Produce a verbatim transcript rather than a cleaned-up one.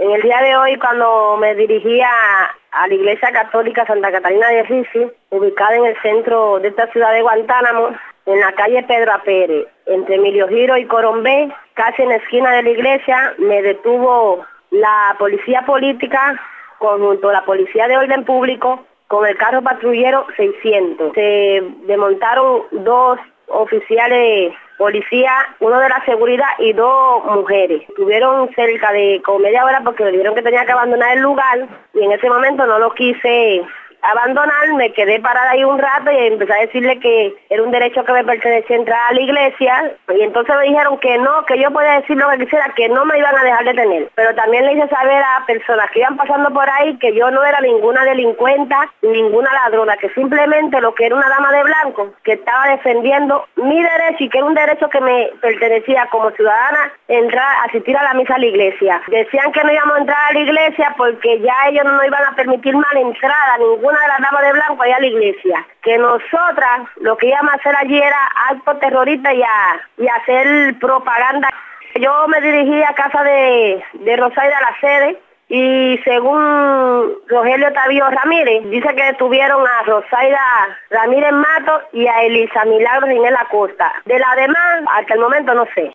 En el día de hoy, cuando me dirigía a la Iglesia Católica Santa Catalina de Risi, ubicada en el centro de esta ciudad de Guantánamo, en la calle Pedro Pérez, entre Emilio Giro y Corombé, casi en la esquina de la iglesia, me detuvo la policía política conjunto a la policía de orden público con el carro patrullero seiscientos. Se desmontaron dos oficiales policía, uno de la seguridad y dos mujeres. Estuvieron cerca de como media hora porque me dijeron que tenía que abandonar el lugar y en ese momento no lo quise abandonar, me quedé parada ahí un rato y empecé a decirle que era un derecho que me pertenecía entrar a la iglesia y entonces me dijeron que no, que yo podía decir lo que quisiera, que no me iban a dejar detener. Pero también le hice saber a personas que iban pasando por ahí que yo no era ninguna delincuenta, ninguna ladrona, que simplemente lo que era una dama de blanco, que estaba defendiendo mi derecho y que era un derecho que me pertenecía como ciudadana entrar, asistir a la misa a la iglesia. Decían que no íbamos a entrar a la iglesia porque ya ellos no nos iban a permitir más la entrada, ninguna de las damas de blanco allá a la iglesia, que nosotras lo que íbamos a hacer allí era acto terrorista y, a, y hacer propaganda. Yo me dirigí a casa de, de Rosaida La Sede y según Rogelio Tavío Ramírez, dice que detuvieron a Rosaida Ramírez Mato y a Elisa Milagro Ginel Acosta. De la demás, hasta el momento no sé.